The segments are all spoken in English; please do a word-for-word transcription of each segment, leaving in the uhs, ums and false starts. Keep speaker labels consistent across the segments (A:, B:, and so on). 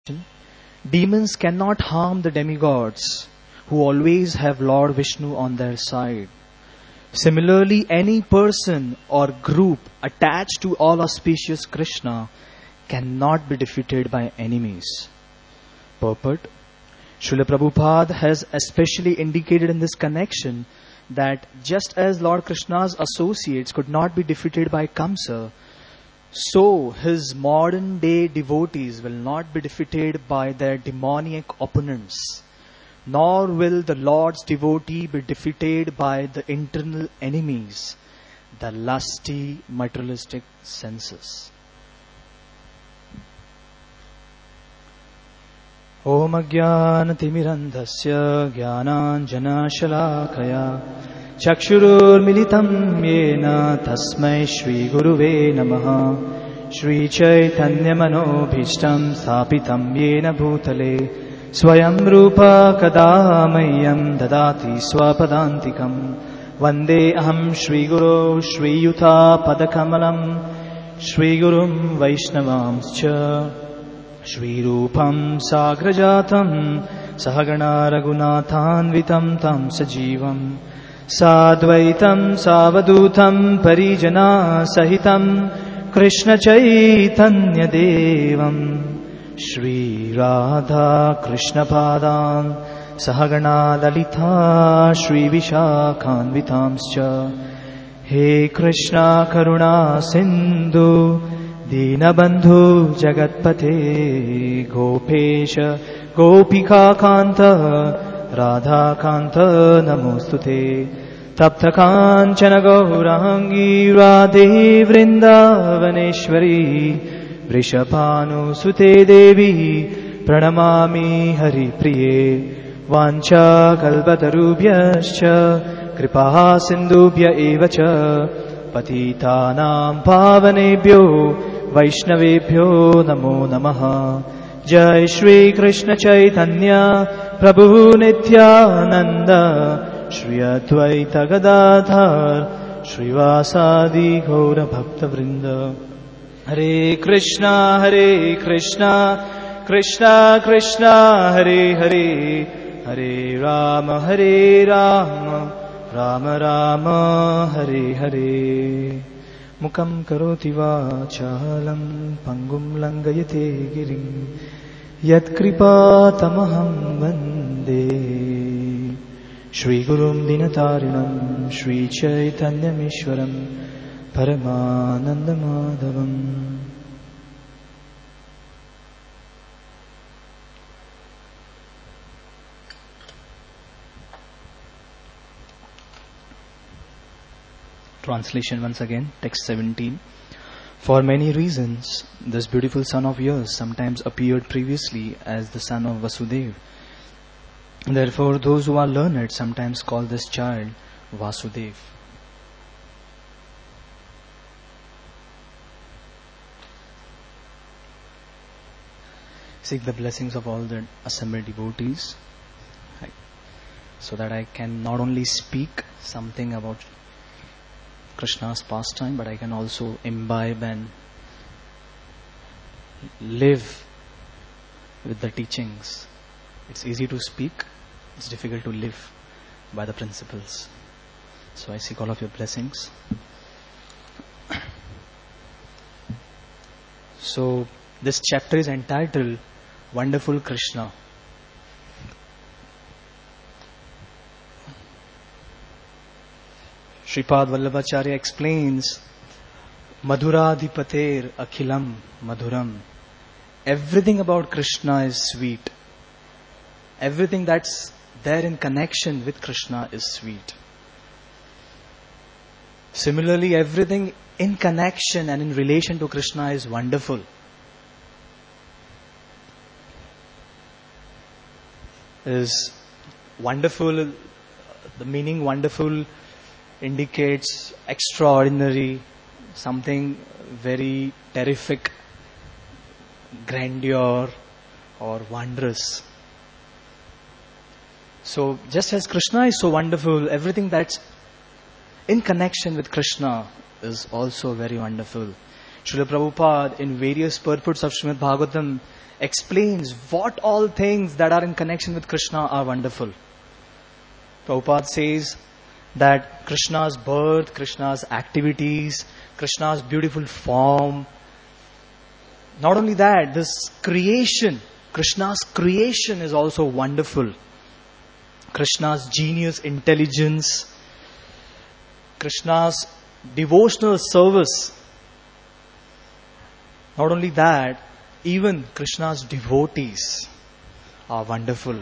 A: demons cannot harm the demigods who always have Lord Vishnu on their side. Similarly, any person or group attached to all auspicious Krishna cannot be defeated by enemies. Purport: Srila Prabhupada has especially indicated in this connection that just as Lord Krishna's associates could not be defeated by Kamsa, so his modern day devotees will not be defeated by their demoniac opponents, nor will the Lord's devotee be defeated by the internal enemies, the lusty materialistic senses. Om Ajnanatimirandhasya Jnananjanashalakaya Chakshururmilitam Yena Tasmai Shri Guruve Namaha Shri Chaitanya Manobhishtam Sthapitam Yena Bhutale Swayam Rupa Kadamayam Dadati Swapadantikam Vande Aham Shri Guru Shri Yuta Padakamalam Shri Gurum Vaishnavamscha Shri Rupam Sagrajatam Sahagana Raghunathanvitam Tam Sajivam Sadvaitam Savadutam Parijana Sahitam Krishna Chaitanya Devam Shri Radha Krishna Padam Sahagana Lalita Shri Vishakhanvitamscha He Krishna Karuna Sindhu Dinabandhu Jagatpate Gopesha Gopika Kanta Radha Kanta Namostute Tapta Kanchana Gaurangi Radhe Vrindavaneshwari Vrishabhanu Sute Devi Pranamami Hari Priye Vancha Kalpatarubhyascha Kripaha Sindhubhya Evacha Patitanam Pavanebhyo Vaishnavebhyo Namo Namaha Jai Shri Krishna Chaitanya Prabhu Nityananda Shri Advaita Gadadhar Shri Vasadi Gaura Bhakta Vrinda Hare Krishna Hare Krishna Krishna Krishna Hare Hare Hare Rama Hare Rama Rama Rama Hare Hare Mukam karoti vachalam pangum langayate girim Yat kripa tamaham vande Shri Gurum Dinatarinam Shri Chaitanyamishwaram Paramanandamadhavam. Translation once again, text seventeen. For many reasons, this beautiful son of yours sometimes appeared previously as the son of Vasudeva. Therefore, those who are learned sometimes call this child Vasudeva. Seek the blessings of all the assembled devotees, so that I can not only speak something about Krishna's pastime, but I can also imbibe and live with the teachings. It's easy to speak, it's difficult to live by the principles. So I seek all of your blessings. So this chapter is entitled Wonderful Krishna. Sripad Vallabhacharya explains Madhuradhipater Akhilam Madhuram. Everything about Krishna is sweet. Everything that's there in connection with Krishna is sweet. Similarly, everything in connection and in relation to Krishna is wonderful. Is wonderful, the meaning wonderful indicates extraordinary, something very terrific, grandeur or wondrous. So just as Krishna is so wonderful, everything that's in connection with Krishna is also very wonderful. Srila Prabhupada in various purports of Srimad Bhagavatam explains what all things that are in connection with Krishna are wonderful. Prabhupada says that Krishna's birth, Krishna's activities, Krishna's beautiful form. Not only that, this creation, Krishna's creation is also wonderful. Krishna's genius, intelligence, Krishna's devotional service. Not only that, even Krishna's devotees are wonderful.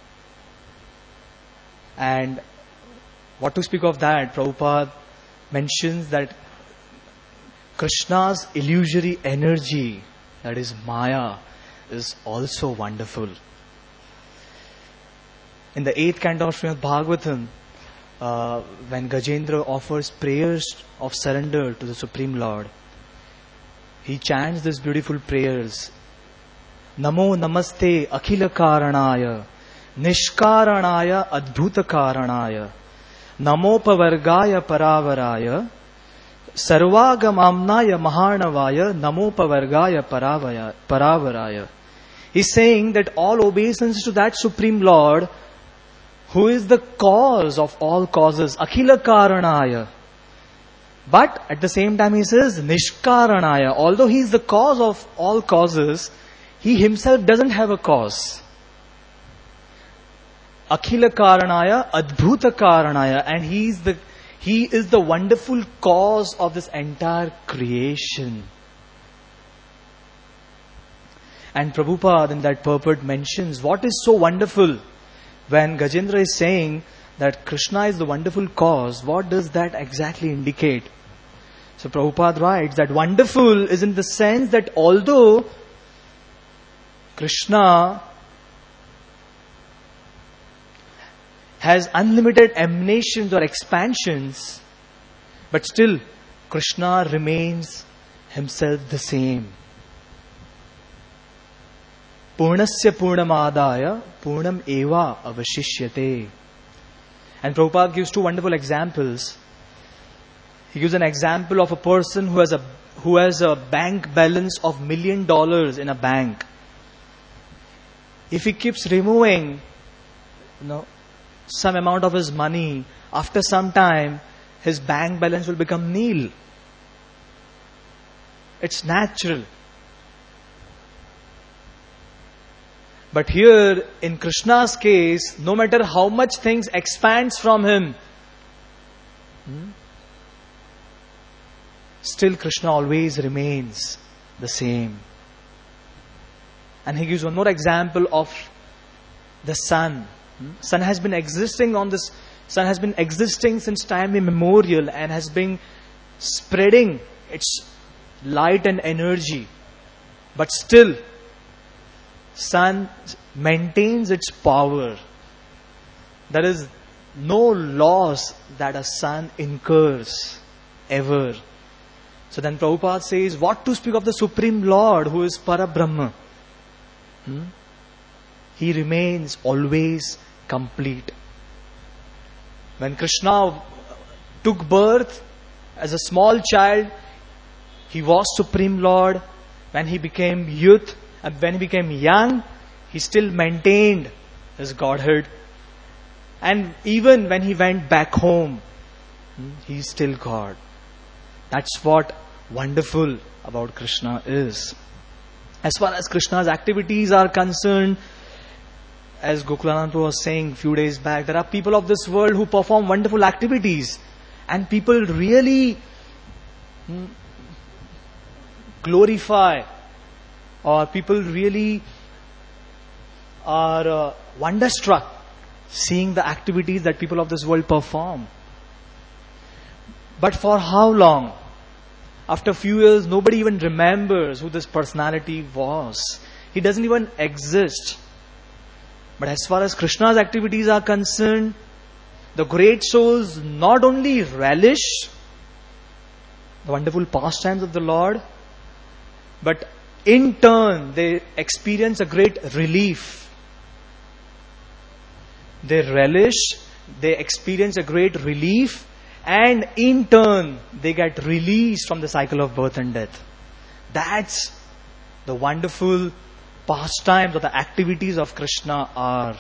A: And what to speak of that, Prabhupada mentions that Krishna's illusory energy, that is Maya, is also wonderful. In the eighth canto of Srimad Bhagavatam, uh, when Gajendra offers prayers of surrender to the Supreme Lord, he chants these beautiful prayers. Namo namaste akhila karanaya, nishkaranaya adbhuta karanaya, namopavargaya paravaraya, sarvagamamnaya mahanavaya, namopavargaya paravaya, paravaraya. He's saying that all obeisance to that Supreme Lord, who is the cause of all causes, akhila karanaya. But at the same time he says, Nishkaranaya. Although he is the cause of all causes, he himself doesn't have a cause. Akhila Karanaya, Adbhuta Karanaya. And he is the, he is the wonderful cause of this entire creation. And Prabhupada in that purport mentions what is so wonderful. When Gajendra is saying that Krishna is the wonderful cause, what does that exactly indicate? So Prabhupada writes that wonderful is in the sense that although Krishna has unlimited emanations or expansions, but still Krishna remains himself the same. Purnasya Purnamadaya Purnam Eva Avashishyate. And Prabhupada gives two wonderful examples. He gives an example of a person who has a who has a bank balance of million dollars in a bank. If he keeps removing, you know, some amount of his money, after some time, his bank balance will become nil. It's natural. But here, in Krishna's case, no matter how much things expands from him, hmm, still Krishna always remains the same. And he gives one more example of the sun. Hmm? Sun has been existing on this. Sun has been existing since time immemorial and has been spreading its light and energy. But still, sun maintains its power. There is no loss that a sun incurs ever. So then Prabhupada says, what to speak of the Supreme Lord who is Parabrahma? Hmm? He remains always complete. When Krishna took birth as a small child, he was Supreme Lord. When he became youth, and when he became young, he still maintained his Godhead. And even when he went back home, he is still God. That's what wonderful about Krishna is. As far as Krishna's activities are concerned, as Gokulanand was saying a few days back, there are people of this world who perform wonderful activities. And people really glorify, or people really are uh, wonderstruck seeing the activities that people of this world perform. But for how long? After a few years, nobody even remembers who this personality was. He doesn't even exist. But as far as Krishna's activities are concerned, the great souls not only relish the wonderful pastimes of the Lord, but in turn they experience a great relief. They relish, they experience a great relief, and in turn they get released from the cycle of birth and death. That's the wonderful pastimes or the activities of Krishna are.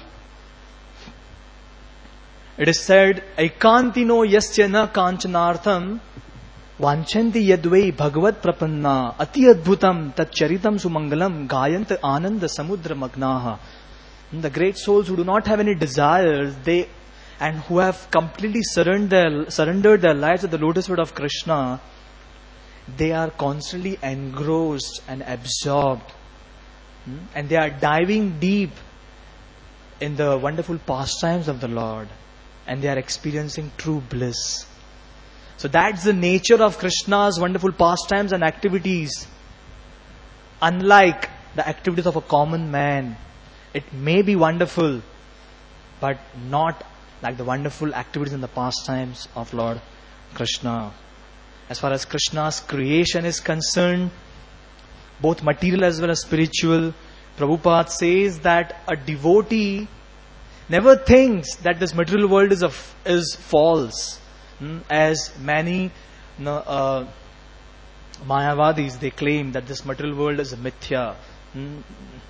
A: It is said, Aikantino yasya na kanchanartham vanchanti yadvai bhagavad prapanna ati adbhutam tat charitam sumangalam gayant ananda samudra magnaha. The great souls who do not have any desires, they and who have completely surrendered, surrendered their lives at the lotus feet of Krishna, they are constantly engrossed and absorbed. And they are diving deep in the wonderful pastimes of the Lord. And they are experiencing true bliss. So that's the nature of Krishna's wonderful pastimes and activities. Unlike the activities of a common man, it may be wonderful, but not like the wonderful activities and the pastimes of Lord Krishna. As far as Krishna's creation is concerned, both material as well as spiritual, Prabhupada says that a devotee never thinks that this material world is a, is false. Hmm? As many no, uh, Mayavadis, they claim that this material world is a mithya. Hmm?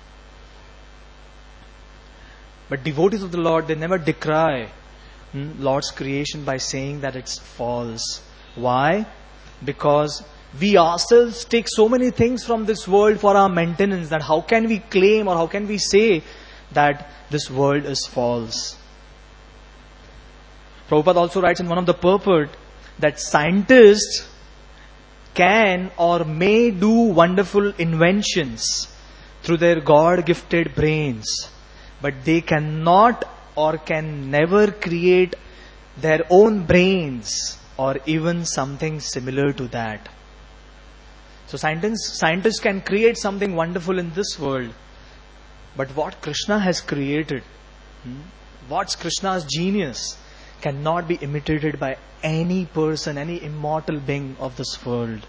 A: But devotees of the Lord, they never decry hmm, Lord's creation by saying that it's false. Why? Because we ourselves take so many things from this world for our maintenance that how can we claim or how can we say that this world is false? Prabhupada also writes in one of the purport that scientists can or may do wonderful inventions through their God-gifted brains, but they cannot or can never create their own brains or even something similar to that. So scientists, scientists can create something wonderful in this world, but what Krishna has created, hmm, what's Krishna's genius, cannot be imitated by any person, any immortal being of this world.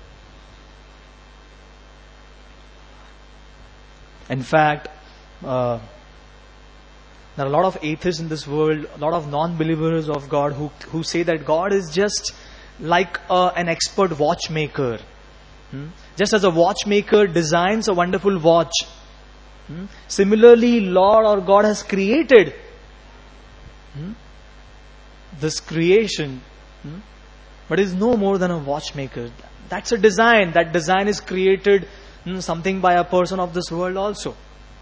A: In fact, uh, there are a lot of atheists in this world, a lot of non-believers of God who, who say that God is just like uh, an expert watchmaker. Hmm? Just as a watchmaker designs a wonderful watch, hmm? similarly Lord or God has created hmm? this creation, hmm? but is no more than a watchmaker. That's a design. That design is created hmm, something by a person of this world also.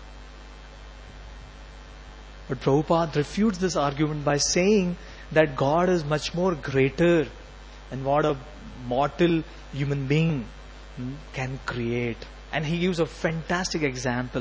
A: But Prabhupada refutes this argument by saying that God is much more greater than what a mortal human being hmm, can create. And he gives a fantastic example.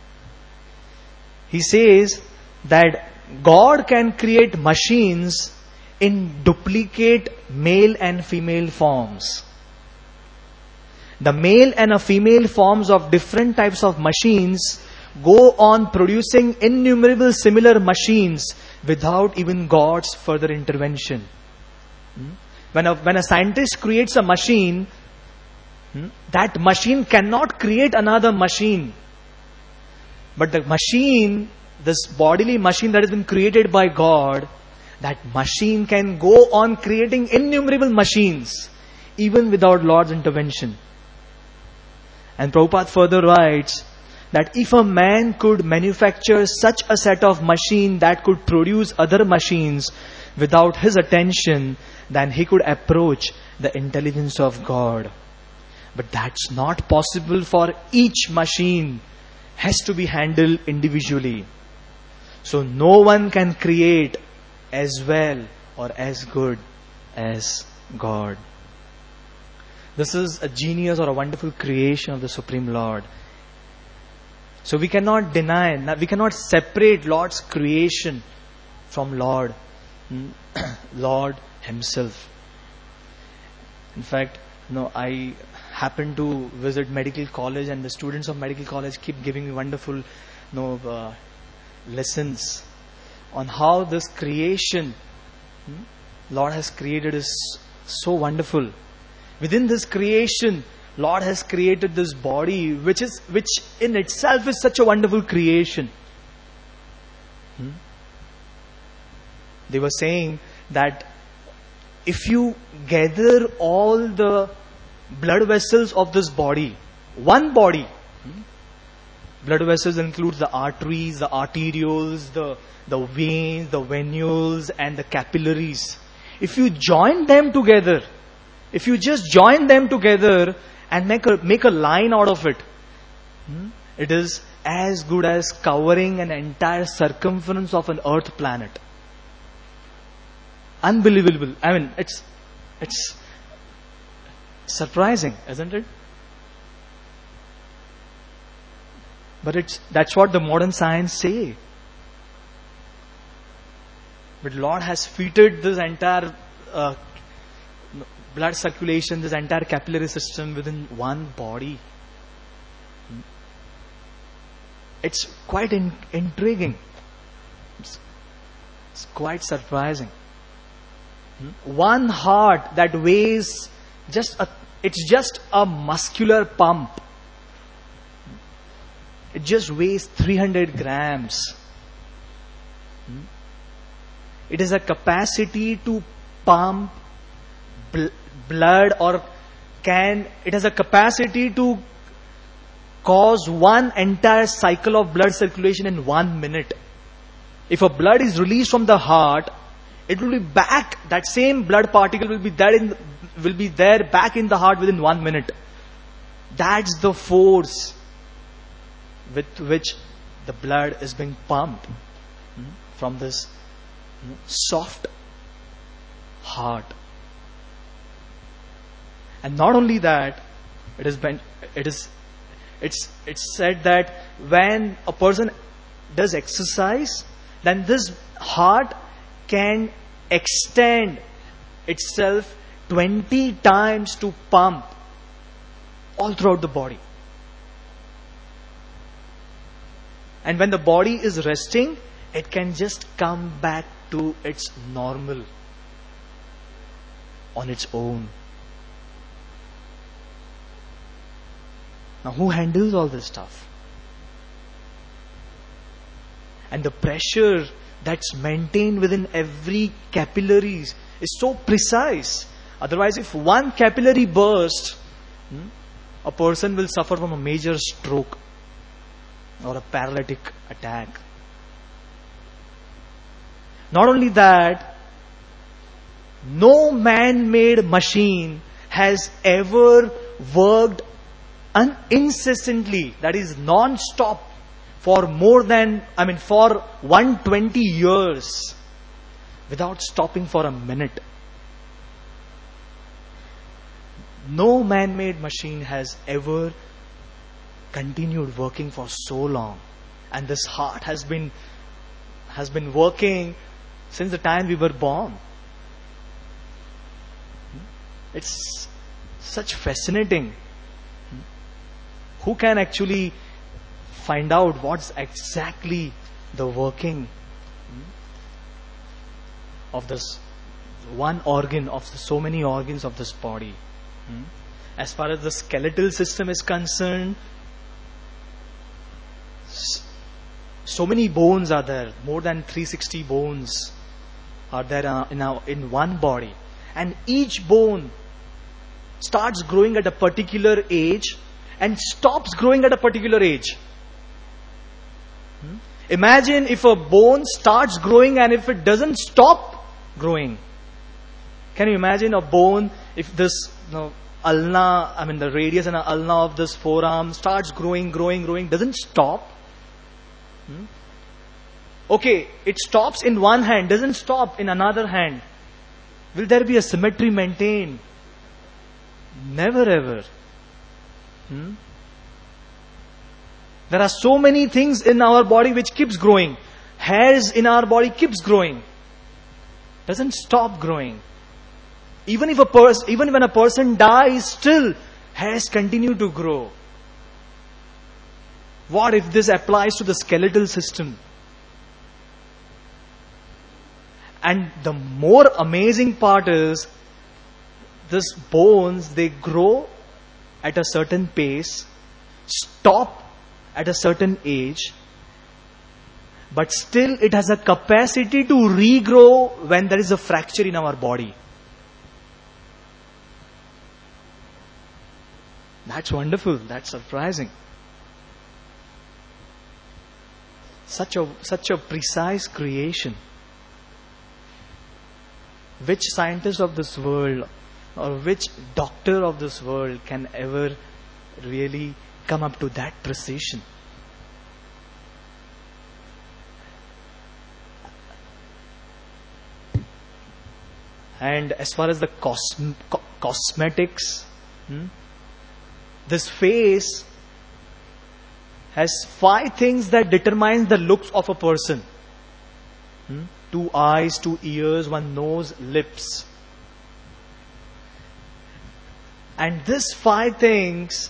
A: He says that God can create machines in duplicate male and female forms. The male and a female forms of different types of machines go on producing innumerable similar machines without even God's further intervention. Hmm? When a, when a scientist creates a machine, hmm, that machine cannot create another machine. But the machine, this bodily machine that has been created by God, that machine can go on creating innumerable machines even without Lord's intervention. And Prabhupada further writes that if a man could manufacture such a set of machine that could produce other machines without his attention, then he could approach the intelligence of God. But that's not possible, for each machine has to be handled individually. So no one can create as well or as good as God. This is a genius or a wonderful creation of the Supreme Lord. So we cannot deny, we cannot separate Lord's creation from Lord, Lord Himself. In fact, you know, I happened to visit medical college, and the students of medical college keep giving me wonderful, you know, uh, lessons on how this creation hmm, Lord has created is so wonderful. Within this creation, Lord has created this body, which is which in itself is such a wonderful creation. Hmm? They were saying that if you gather all the blood vessels of this body, one body. Blood vessels includes the arteries, the arterioles, the, the veins, the venules, and the capillaries. If you join them together, if you just join them together and make a, make a line out of it, it is as good as covering an entire circumference of an Earth planet. Unbelievable. I mean, it's, it's surprising, isn't it? But it's, that's what the modern science say. But Lord has fitted this entire uh, blood circulation, this entire capillary system within one body. It's quite in, intriguing. It's, it's quite surprising. One heart that weighs just a, it's just a muscular pump. It just weighs three hundred grams. It has a capacity to pump bl- blood or can, it has a capacity to cause one entire cycle of blood circulation in one minute. If a blood is released from the heart, it will be back, that same blood particle will be there in, will be there back in the heart within one minute. That's the force with which the blood is being pumped from this soft heart. And not only that, it is been, it is it's it's said that when a person does exercise, then this heart can extend itself twenty times to pump all throughout the body. And when the body is resting, it can just come back to its normal on its own. Now, who handles all this stuff? And the pressure that's maintained within every capillaries is so precise. Otherwise, if one capillary bursts, a person will suffer from a major stroke or a paralytic attack. Not only that, no man-made machine has ever worked un- incessantly, that is non-stop, for more than, I mean, for one hundred twenty years without stopping for a minute. No man-made machine has ever continued working for so long. And this heart has been has been working since the time we were born. It's such fascinating. Who can actually find out what's exactly the working of this one organ, of the so many organs of this body? As far as the skeletal system is concerned, so many bones are there. More than three hundred sixty bones are there in, our, in one body. And each bone starts growing at a particular age and stops growing at a particular age. Hmm? Imagine if a bone starts growing and if it doesn't stop growing. Can you imagine a bone, if this you know, ulna, I mean the radius and the ulna of this forearm starts growing, growing, growing, doesn't stop? Hmm? Okay, it stops in one hand, doesn't stop in another hand. Will there be a symmetry maintained? Never ever. Hmm? There are so many things in our body which keeps growing. Hairs in our body keeps growing. Doesn't stop growing. Even if a person, even when a person dies, still hairs continue to grow. What if this applies to the skeletal system? And the more amazing part is, these bones, they grow at a certain pace, stop at a certain age, but still it has a capacity to regrow when there is a fracture in our body. That's wonderful. That's surprising. Such a such a precise creation. Which scientist of this world or which doctor of this world can ever really come up to that precision? And as far as the cosm- co- cosmetics, hmm, this face has five things that determine the looks of a person. Hmm? Two eyes, two ears, one nose, lips. And these five things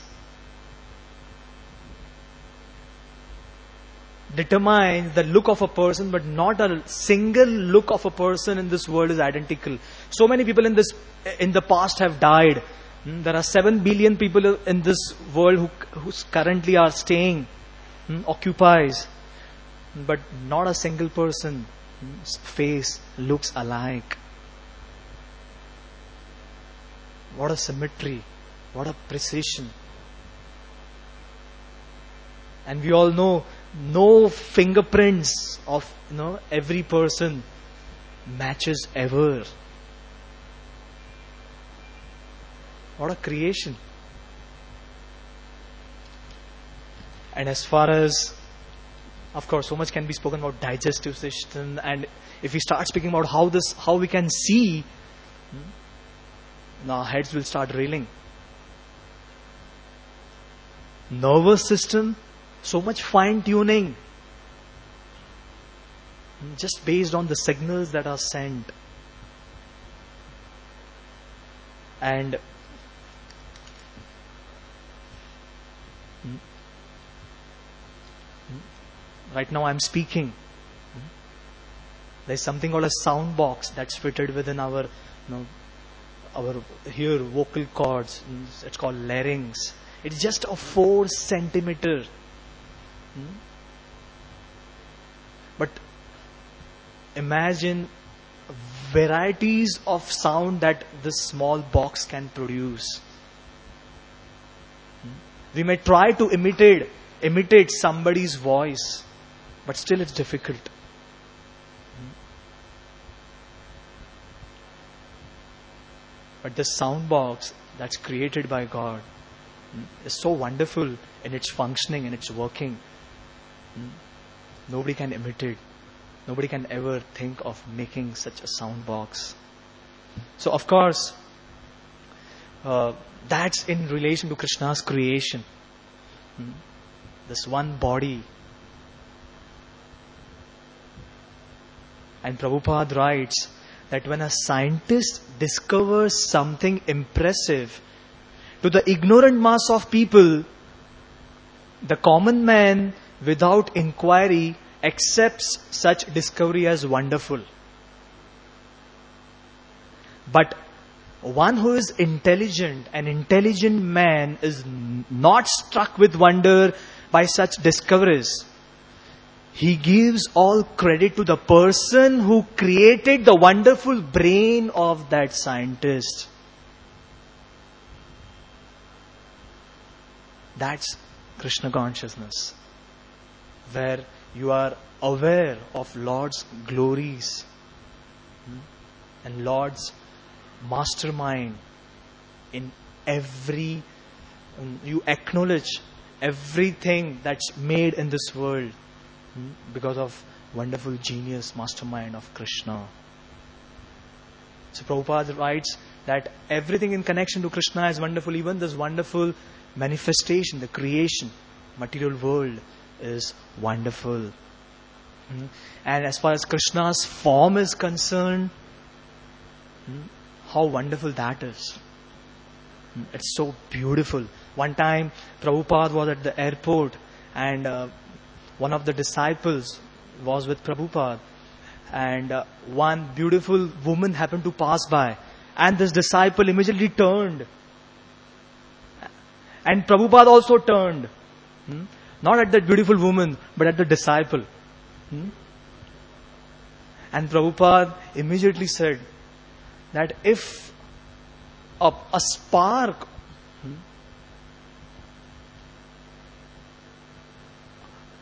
A: determine the look of a person, but not a single look of a person in this world is identical. So many people in this in the past have died. Hmm? There are seven billion people in this world who who currently are staying, hmm, occupies, but not a single person's face looks alike. What a symmetry, what a precision. And we all know no fingerprints of, you know, every person matches ever. What a creation. And as far as, of course, so much can be spoken about digestive system, and if we start speaking about how this, how we can see, our heads will start reeling. Nervous system, so much fine tuning, just based on the signals that are sent. And right now I'm speaking. There's something called a sound box that's fitted within our, you know, our here vocal cords. It's called larynx. It's just a four centimeter. But imagine varieties of sound that this small box can produce. We may try to imitate imitate somebody's voice, but still it's difficult. But the sound box that's created by God is so wonderful in its functioning and its working. Nobody can imitate. Nobody can ever think of making such a sound box. So of course, uh, that's in relation to Krishna's creation. Hmm? This one body. And Prabhupada writes that when a scientist discovers something impressive, to the ignorant mass of people, the common man, without inquiry, accepts such discovery as wonderful. But one who is intelligent, an intelligent man, is not struck with wonder by such discoveries. He gives all credit to the person who created the wonderful brain of that scientist. That's Krishna consciousness, where you are aware of Lord's glories and Lord's mastermind in every, you acknowledge everything that's made in this world because of wonderful genius mastermind of Krishna. So Prabhupada writes that everything in connection to Krishna is wonderful, even this wonderful manifestation, the creation, material world is wonderful. And as far as Krishna's form is concerned, how wonderful that is. It's so beautiful. One time Prabhupada was at the airport, and uh, one of the disciples was with Prabhupada, and uh, one beautiful woman happened to pass by, and this disciple immediately turned, and Prabhupada also turned, hmm? Not at that beautiful woman, but at the disciple. Hmm? And Prabhupada immediately said that if a, a spark, hmm,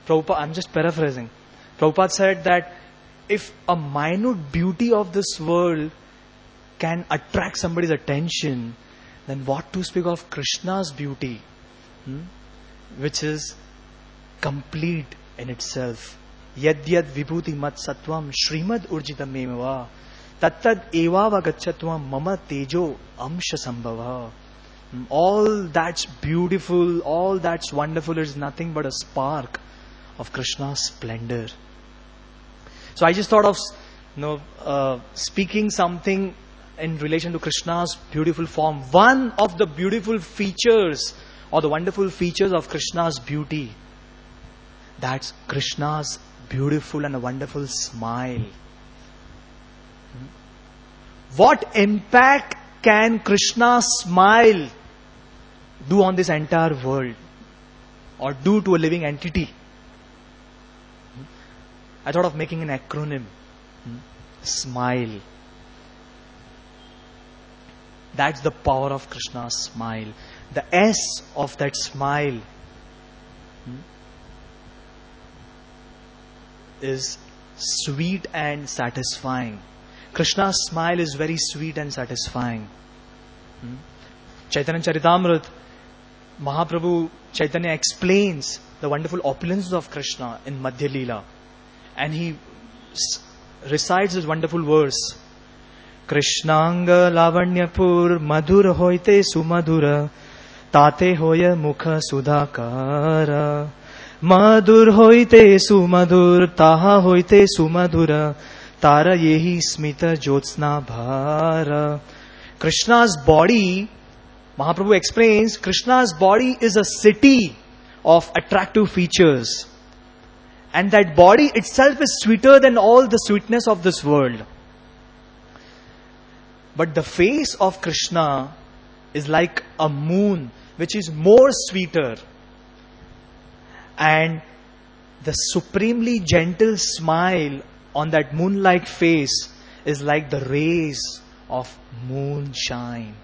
A: Prabhupada, I'm just paraphrasing. Prabhupada said that if a minute beauty of this world can attract somebody's attention, then what to speak of Krishna's beauty, hmm? which is complete in itself. Yadyad vibhuti mat sattvam shrimad urjitam memava tattad evava gachatvam mama tejo amsha sambhava. All that's beautiful, all that's wonderful is nothing but a spark of Krishna's splendor. So I just thought of you know, uh, speaking something in relation to Krishna's beautiful form. One of the beautiful features or the wonderful features of Krishna's beauty, that's Krishna's beautiful and a wonderful smile. What impact can Krishna's smile do on this entire world or do to a living entity? I thought of making an acronym. SMILE. That's the power of Krishna's smile. The S of that smile is sweet and satisfying. Krishna's smile is very sweet and satisfying. Chaitanya Charitamrita, Mahaprabhu Chaitanya explains the wonderful opulences of Krishna in Madhya Leela. And he recites this wonderful verse. Krishnanga lavanyapur madhur hoite sumadura tate hoya mukha sudhakara madhur hoite sumadur taha hoite sumadura tara yehi smita jyotsna bhara. Krishna's body, Mahaprabhu explains, Krishna's body is a city of attractive features. And that body itself is sweeter than all the sweetness of this world. But the face of Krishna is like a moon, which is more sweeter. And the supremely gentle smile on that moon-like face is like the rays of moonshine.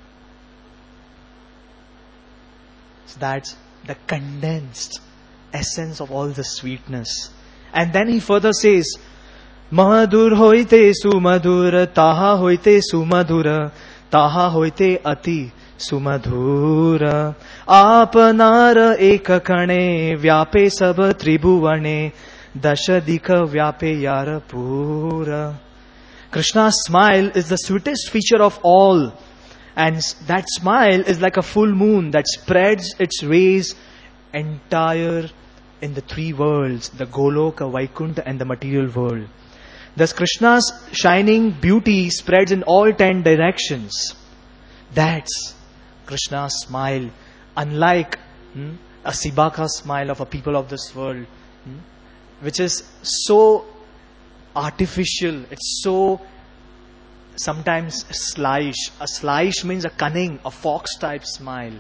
A: So that's the condensed essence of all the sweetness. And then he further says, Mahadur hoite sumadura, taha hoite sumadura, taha hoite ati sumadura. Apanara ekakane vyape sab tribhuvane, dashadika vyape yara pura. Krishna's smile is the sweetest feature of all. And that smile is like a full moon that spreads its rays entire in the three worlds, the Goloka, Vaikuntha and the material world. Thus Krishna's shining beauty spreads in all ten directions. That's Krishna's smile. Unlike hmm, a Sibaka smile of a people of this world, hmm, which is so artificial, it's so sometimes slyish. A slyish means a cunning, a fox type smile.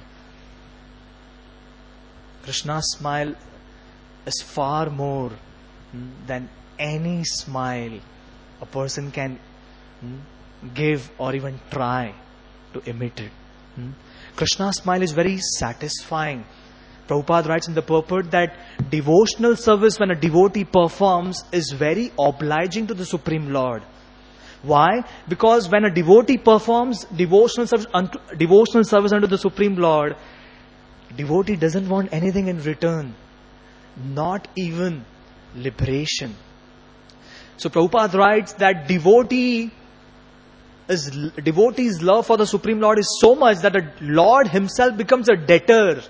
A: Krishna's smile is far more hmm, than any smile a person can hmm, give or even try to imitate. Hmm. Krishna's smile is very satisfying. Prabhupada writes in the purport that devotional service when a devotee performs is very obliging to the Supreme Lord. Why? Because when a devotee performs devotional service unto, devotional service unto the Supreme Lord, devotee doesn't want anything in return. Not even liberation. So Prabhupada writes that devotee is, devotee's love for the Supreme Lord is so much that the Lord himself becomes a debtor.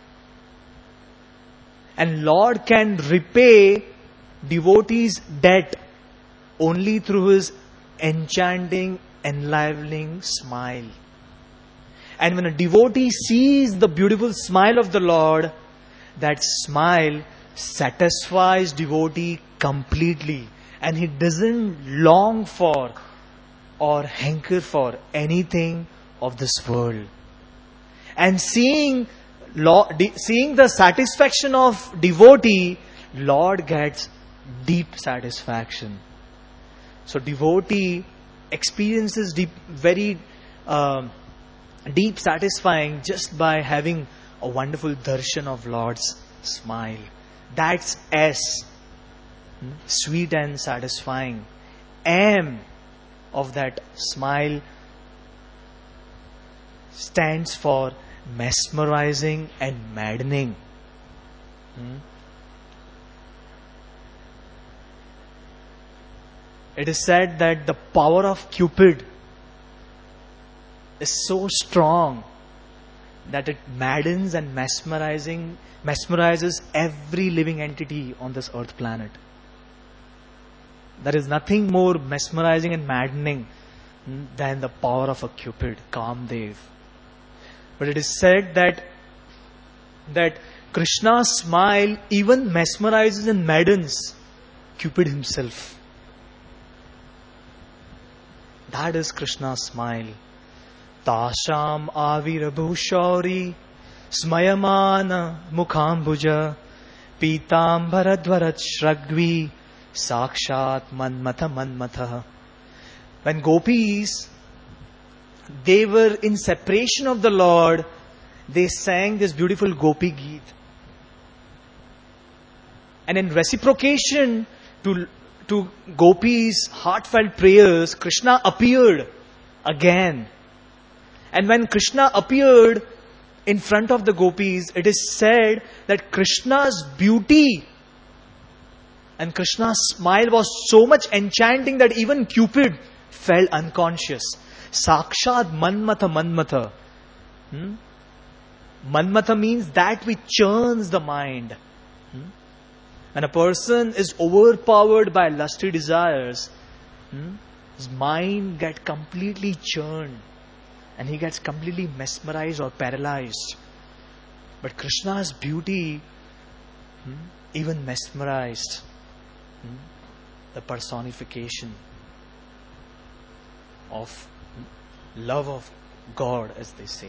A: And Lord can repay devotee's debt only through his enchanting, enlivening smile. And when a devotee sees the beautiful smile of the Lord, that smile satisfies devotee completely. And he doesn't long for or hanker for anything of this world. And seeing, seeing the satisfaction of devotee, Lord gets deep satisfaction. So devotee experiences deep, very uh, deep satisfying just by having a wonderful darshan of Lord's smile. That's S. Sweet and satisfying. M of that smile stands for mesmerizing and maddening. Hmm? It is said that the power of Cupid is so strong that it maddens and mesmerizing, mesmerizes every living entity on this earth planet. There is nothing more mesmerizing and maddening than the power of a Cupid, Kamdev. But it is said that that Krishna's smile even mesmerizes and maddens Cupid himself. That is Krishna's smile. Tasham avirabhushauri smayamana mukhambuja pitambaradvarat shragvi sakshat manmatha manmatha. When gopis, they were in separation of the Lord, they sang this beautiful Gopi Geet. And in reciprocation to, to Gopis' heartfelt prayers, Krishna appeared again. And when Krishna appeared in front of the Gopis, it is said that Krishna's beauty and Krishna's smile was so much enchanting that even Cupid fell unconscious. Sakshat manmatha manmatha. Hmm? Manmatha means that which churns the mind. Hmm? When a person is overpowered by lusty desires, hmm, his mind gets completely churned and he gets completely mesmerized or paralyzed. But Krishna's beauty hmm, even mesmerized hmm, the personification of love of God, as they say.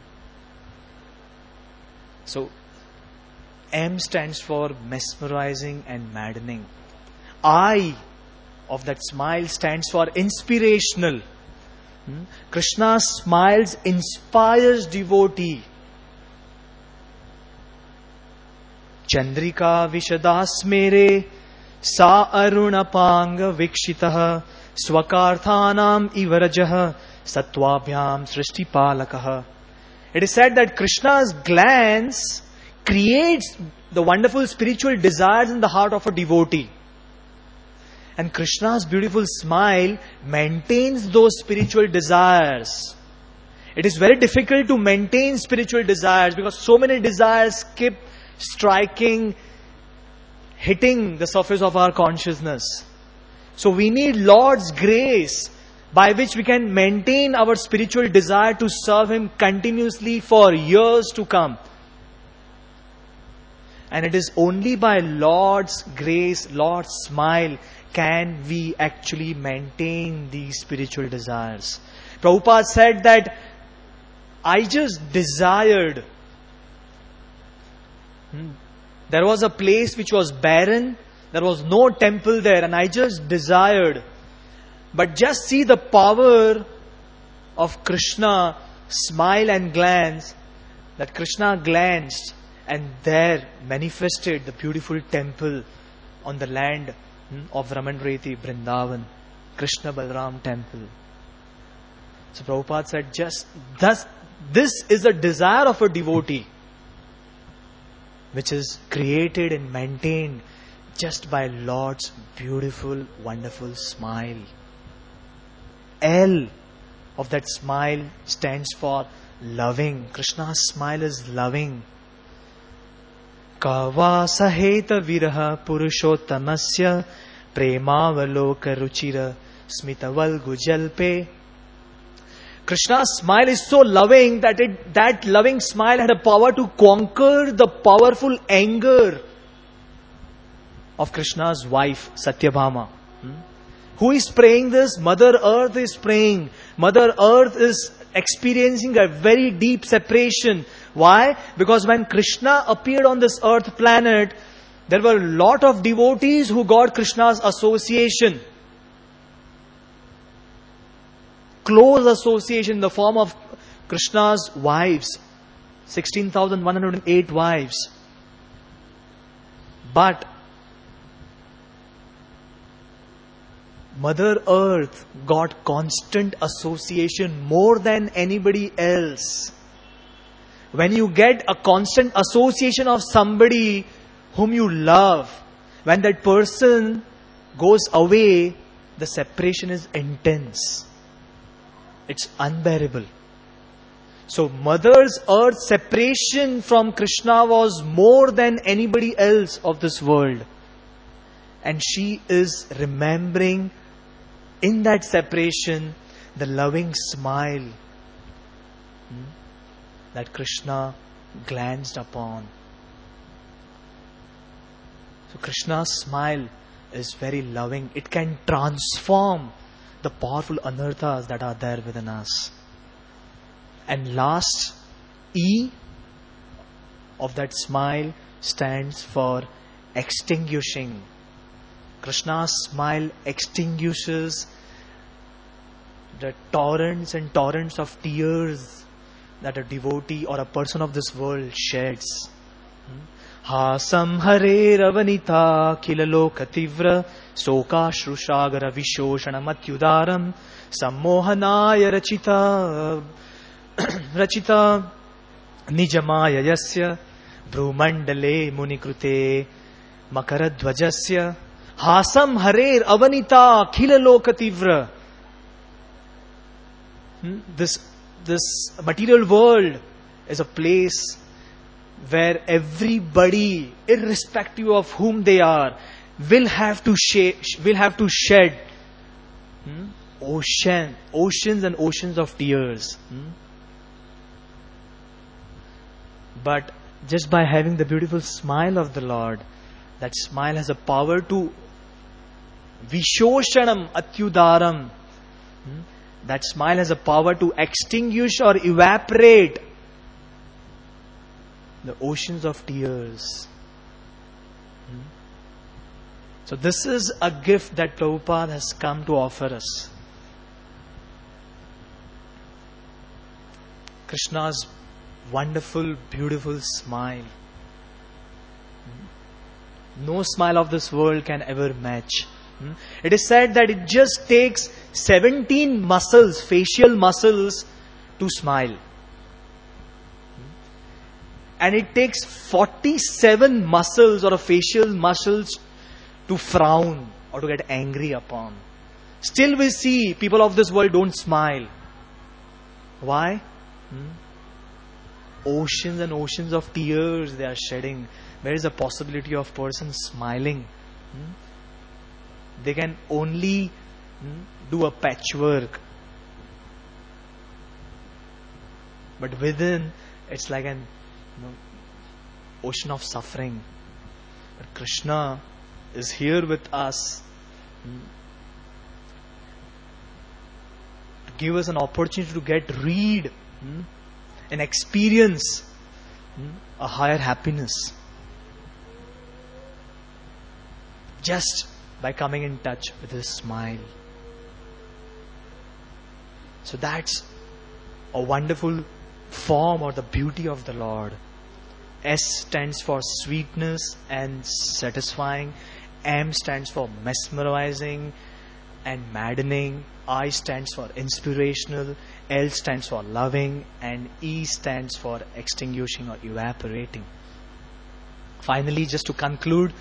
A: So, M stands for mesmerizing and maddening. I of that smile stands for inspirational. Hmm? Krishna's smiles inspires devotee. Chandrika vishadas mere sa arunapanga vikshitah swakarthanam ivarajah satvabhyam srishtipalakah. It is said that Krishna's glance creates the wonderful spiritual desires in the heart of a devotee. And Krishna's beautiful smile maintains those spiritual desires. It is very difficult to maintain spiritual desires because so many desires keep striking, hitting the surface of our consciousness. So we need Lord's grace by which we can maintain our spiritual desire to serve Him continuously for years to come. And it is only by Lord's grace, Lord's smile, can we actually maintain these spiritual desires. Prabhupada said that I just desired. Hmm. There was a place which was barren. There was no temple there, and I just desired. But just see the power of Krishna, smile and glance, that Krishna glanced and there manifested the beautiful temple on the land of Ramanreti, Vrindavan, Krishna Balram temple. So Prabhupada said, just thus, this is a desire of a devotee, which is created and maintained just by Lord's beautiful, wonderful smile. L of that smile stands for loving. Krishna's smile is loving. Kava saheta viraha purushottamasya premavaloka ruchira smitavalgu jalpe. Krishna's smile is so loving that it, that loving smile had a power to conquer the powerful anger of Krishna's wife, Satyabhama. Hmm? Who is praying this? Mother Earth is praying. Mother Earth is experiencing a very deep separation. Why? Because when Krishna appeared on this earth planet, there were a lot of devotees who got Krishna's association. Close association in the form of Krishna's wives. sixteen thousand one hundred eight wives. But Mother Earth got constant association more than anybody else. When you get a constant association of somebody whom you love, when that person goes away, the separation is intense. It's unbearable. So Mother's Earth separation from Krishna was more than anybody else of this world. And she is remembering in that separation the loving smile hmm, that Krishna glanced upon. So Krishna's smile is very loving. It can transform the powerful anarthas that are there within us. And last, E of that smile stands for extinguishing. Krishna's smile extinguishes the torrents and torrents of tears that a devotee or a person of this world sheds. Ha samhare ravanita kilaloka tivra sokashrushagara vishoshana matyudaram sammohanaya rachita rachita nijamaya yasya brumandale munikrute makaradvajasya hasam harer avanita khilaloka tivra. This, this material world is a place where everybody, irrespective of whom they are, will have to shed, will have to shed hmm, ocean, oceans and oceans of tears. Hmm. But just by having the beautiful smile of the Lord, that smile has a power to Vishoshanam Atyudaram. Hmm? That smile has a power to extinguish or evaporate the oceans of tears. Hmm? So this is a gift that Prabhupada has come to offer us. Krishna's wonderful, beautiful smile. No smile of this world can ever match. It is said that it just takes seventeen muscles, facial muscles, to smile. And it takes forty-seven muscles or facial muscles to frown or to get angry upon. Still we see people of this world don't smile. Why? Hmm? Oceans and oceans of tears they are shedding. Where is the possibility of person smiling? Hmm? They can only hmm, do a patchwork. But within, it's like an you know, ocean of suffering. But Krishna is here with us hmm, to give us an opportunity to get rid hmm, and experience hmm, a higher happiness. Just by coming in touch with His smile. So that's a wonderful form or the beauty of the Lord. S stands for sweetness and satisfying. M stands for mesmerizing and maddening. I stands for inspirational. L stands for loving. And E stands for extinguishing or evaporating. Finally, just to conclude,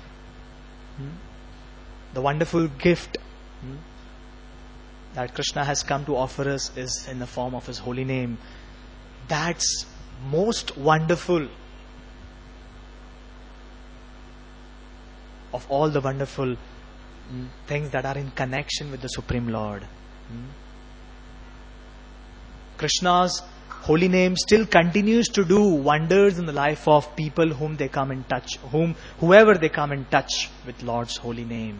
A: the wonderful gift hmm, that Krishna has come to offer us is in the form of His holy name. That's most wonderful of all the wonderful hmm, things that are in connection with the Supreme Lord. Hmm. Krishna's holy name still continues to do wonders in the life of people whom they come in touch, whom whoever they come in touch with Lord's holy name.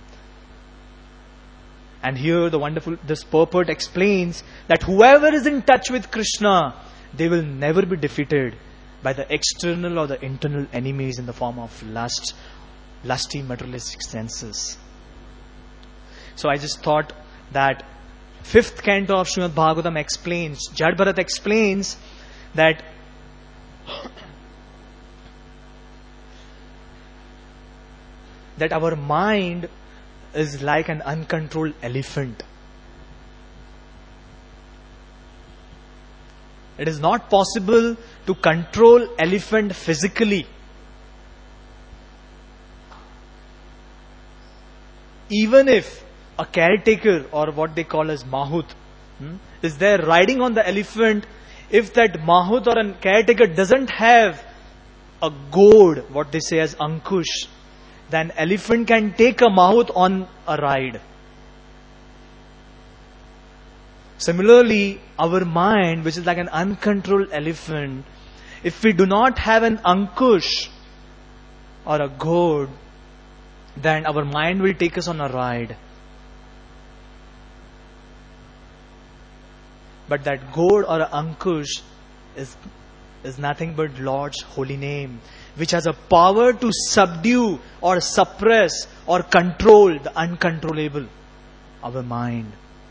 A: And here the wonderful, this purport explains that whoever is in touch with Krishna, they will never be defeated by the external or the internal enemies in the form of lust, lusty materialistic senses. So I just thought that fifth canto of Srimad Bhagavatam explains, Jad Bharat explains that that our mind is like an uncontrolled elephant. It is not possible to control elephant physically. Even if a caretaker, or what they call as mahut, hmm, is there riding on the elephant, if that mahut or a caretaker doesn't have a goad, what they say as ankush, then elephant can take a mahut on a ride. Similarly, our mind, which is like an uncontrolled elephant, if we do not have an ankush or a goad, then our mind will take us on a ride. But that goad or ankush is, is nothing but Lord's holy name, which has a power to subdue or suppress or control the uncontrollable, our mind.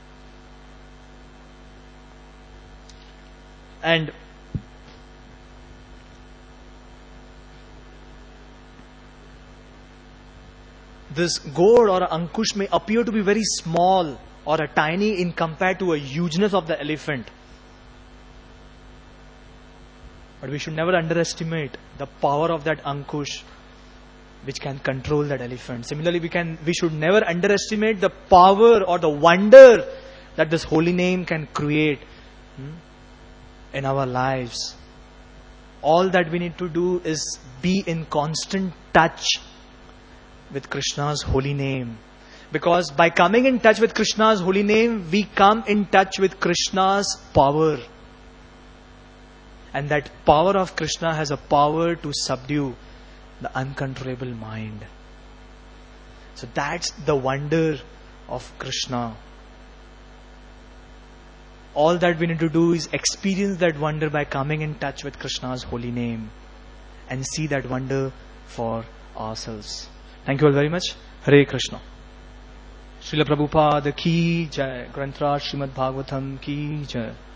A: And this goad or ankush may appear to be very small or a tiny in compared to a hugeness of the elephant. But we should never underestimate the power of that ankush, which can control that elephant. Similarly, we can we should never underestimate the power or the wonder that this holy name can create hmm, in our lives. All that we need to do is be in constant touch with Krishna's holy name. Because by coming in touch with Krishna's holy name, we come in touch with Krishna's power. And that power of Krishna has a power to subdue the uncontrollable mind. So that's the wonder of Krishna. All that we need to do is experience that wonder by coming in touch with Krishna's holy name and see that wonder for ourselves. Thank you all very much. Hare Krishna. Srila Prabhupada ki jai. Granth Raj Srimad Bhagavatam ki jai.